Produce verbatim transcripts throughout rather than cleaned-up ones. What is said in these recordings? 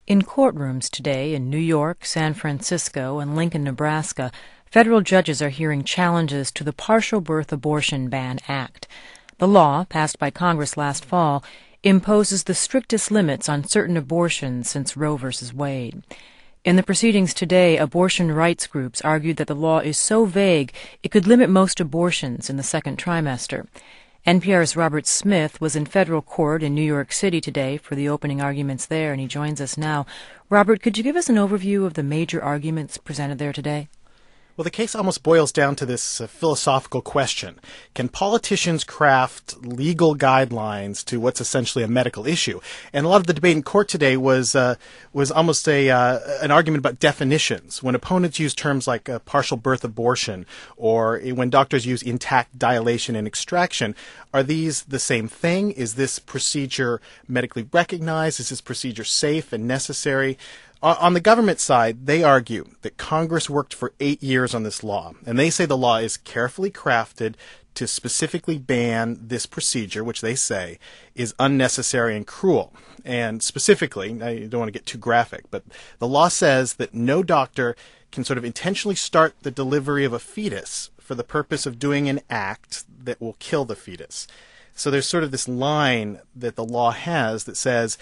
In courtrooms today in New York, San Francisco, and Lincoln, Nebraska, federal judges are hearing challenges to the Partial Birth Abortion Ban Act. The law, passed by Congress last fall, imposes the strictest limits on certain abortions since Roe v. Wade. In the proceedings today, abortion rights groups argued that the law is so vague it could limit most abortions in the second trimester. N P R's Robert Smith was in federal court in New York City today for the opening arguments there, and he joins us now. Robert, could you give us an overview of the major arguments presented there today? Well, the case almost boils down to this uh, philosophical question. Can politicians craft legal guidelines to what's essentially a medical issue? And a lot of the debate in court today was uh, was almost a uh, an argument about definitions. When opponents use terms like uh, partial birth abortion, or when doctors use intact dilation and extraction, are these the same thing? Is this procedure medically recognized? Is this procedure safe and necessary? On the government side, they argue that Congress worked for eight years on this law, and they say the law is carefully crafted to specifically ban this procedure, which they say is unnecessary and cruel. And specifically, I don't want to get too graphic, but the law says that no doctor can sort of intentionally start the delivery of a fetus for the purpose of doing an act that will kill the fetus. So there's sort of this line that the law has that says,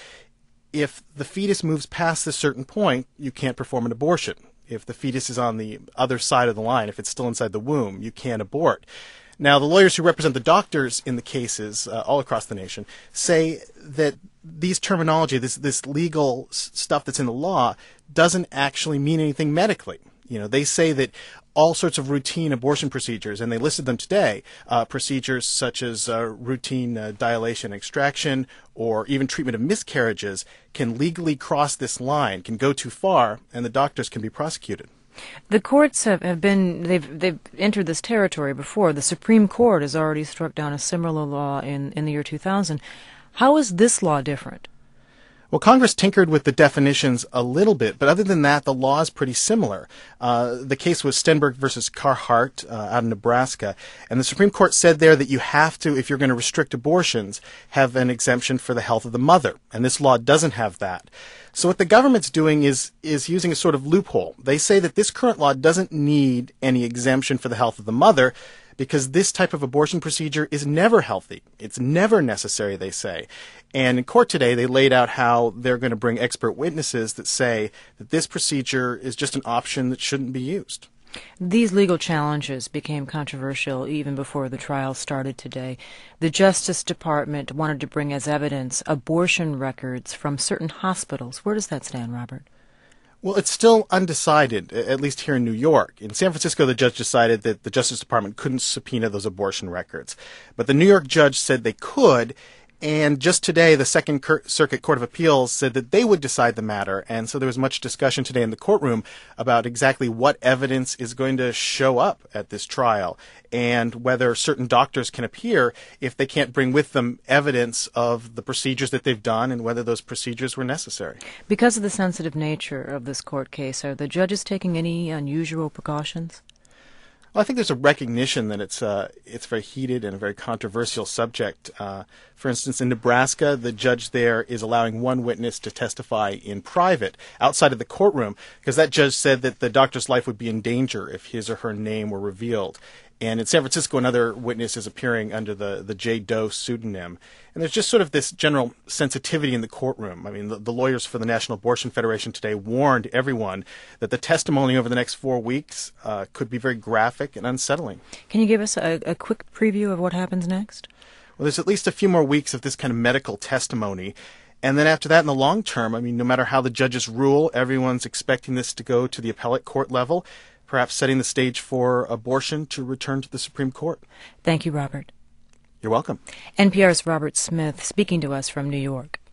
if the fetus moves past a certain point, you can't perform an abortion. If the fetus is on the other side of the line, if it's still inside the womb, you can't abort. Now, the lawyers who represent the doctors in the cases uh, all across the nation say that these terminology, this this legal s- stuff that's in the law, doesn't actually mean anything medically. You know, they say that all sorts of routine abortion procedures, and they listed them today, uh, procedures such as uh, routine uh, dilation and extraction, or even treatment of miscarriages, can legally cross this line, can go too far, and the doctors can be prosecuted. The courts have, have been, they've they've entered this territory before. The Supreme Court has already struck down a similar law in, in the year two thousand. How is this law different? Well, Congress tinkered with the definitions a little bit, but other than that, the law is pretty similar. Uh, the case was Stenberg versus Carhart uh, out in Nebraska, and the Supreme Court said there that you have to, if you're going to restrict abortions, have an exemption for the health of the mother, and this law doesn't have that. So what the government's doing is is using a sort of loophole. They say that this current law doesn't need any exemption for the health of the mother, because this type of abortion procedure is never healthy. It's never necessary, they say. And in court today, they laid out how they're going to bring expert witnesses that say that this procedure is just an option that shouldn't be used. These legal challenges became controversial even before the trial started today. The Justice Department wanted to bring as evidence abortion records from certain hospitals. Where does that stand, Robert? Well, it's still undecided, at least here in New York. In San Francisco, the judge decided that the Justice Department couldn't subpoena those abortion records. But the New York judge said they could, and just today, the Second Circuit Court of Appeals said that they would decide the matter. And so there was much discussion today in the courtroom about exactly what evidence is going to show up at this trial and whether certain doctors can appear if they can't bring with them evidence of the procedures that they've done and whether those procedures were necessary. Because of the sensitive nature of this court case, are the judges taking any unusual precautions? Well, I think there's a recognition that it's uh, it's a very heated and a very controversial subject. Uh, for instance, in Nebraska, the judge there is allowing one witness to testify in private outside of the courtroom because that judge said that the doctor's life would be in danger if his or her name were revealed. And in San Francisco, another witness is appearing under the, the J. Doe pseudonym. And there's just sort of this general sensitivity in the courtroom. I mean, the, the lawyers for the National Abortion Federation today warned everyone that the testimony over the next four weeks uh, could be very graphic and unsettling. Can you give us a, a quick preview of what happens next? Well, there's at least a few more weeks of this kind of medical testimony. And then after that, in the long term, I mean, no matter how the judges rule, everyone's expecting this to go to the appellate court level, perhaps setting the stage for abortion to return to the Supreme Court. Thank you, Robert. You're welcome. N P R's Robert Smith speaking to us from New York.